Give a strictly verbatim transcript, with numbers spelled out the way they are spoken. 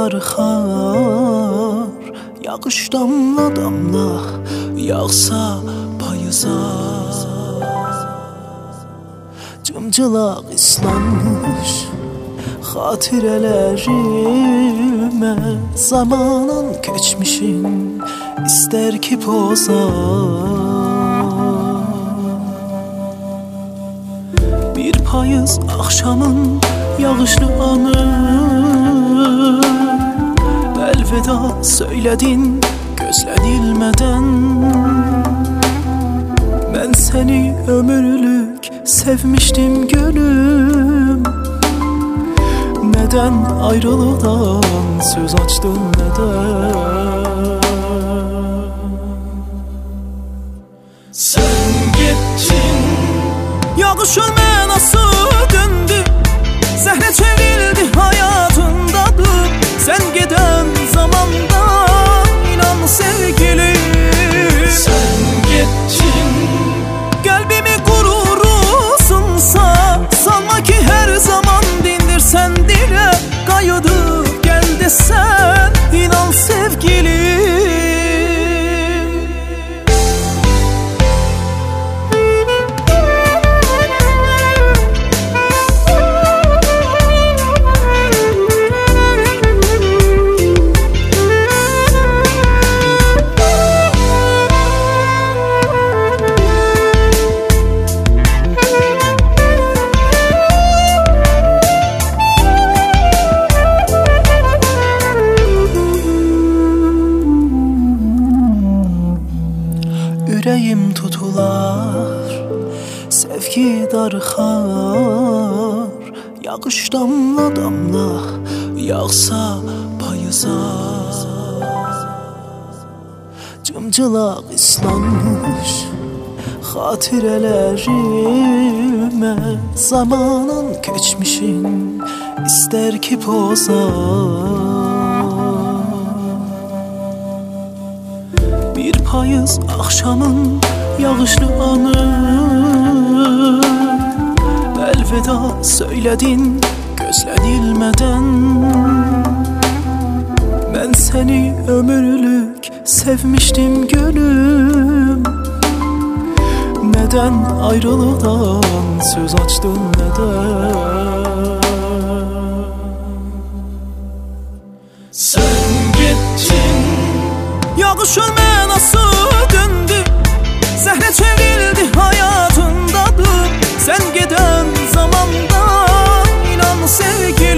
darxar, yağış damla damla yağsa payıza. Cımcılaq islanmış xatirələrimə, zamanın keçmişin ister ki poza. Bir payız akşamın yağışlı anı, elveda söyledin gözlenilmeden. Ben seni ömürlük sevmiştim gönlüm, neden ayrılıktan söz açtın neden? Sen gittin, yağış önüme nasıl döndü, sahne çevrildi hayatındadır. Sen giden zamanda inan sevgilim. sen gittin, Kalbimi gururusunsa, sanma ki her zaman dindir sen dile. Kayıdıp gel desen inan sevgilim. Yüreğim tutular, sevgi darxar, yağış damla damla yağsa payıza. Cımcılaq islanmış xatirələrimə, zamanın keçmişin ister ki poza. Bir payız akşamın yağışlı anı, elveda söyledin gözlenilmeden. Ben seni ömürlük sevmiştim gönlüm, neden ayrılıktan söz açtın neden? sen gittin, Yağış önüme nasıl döndü, sahne çevrildi hayatındadır. Sen giden zamanda inan sevgilim.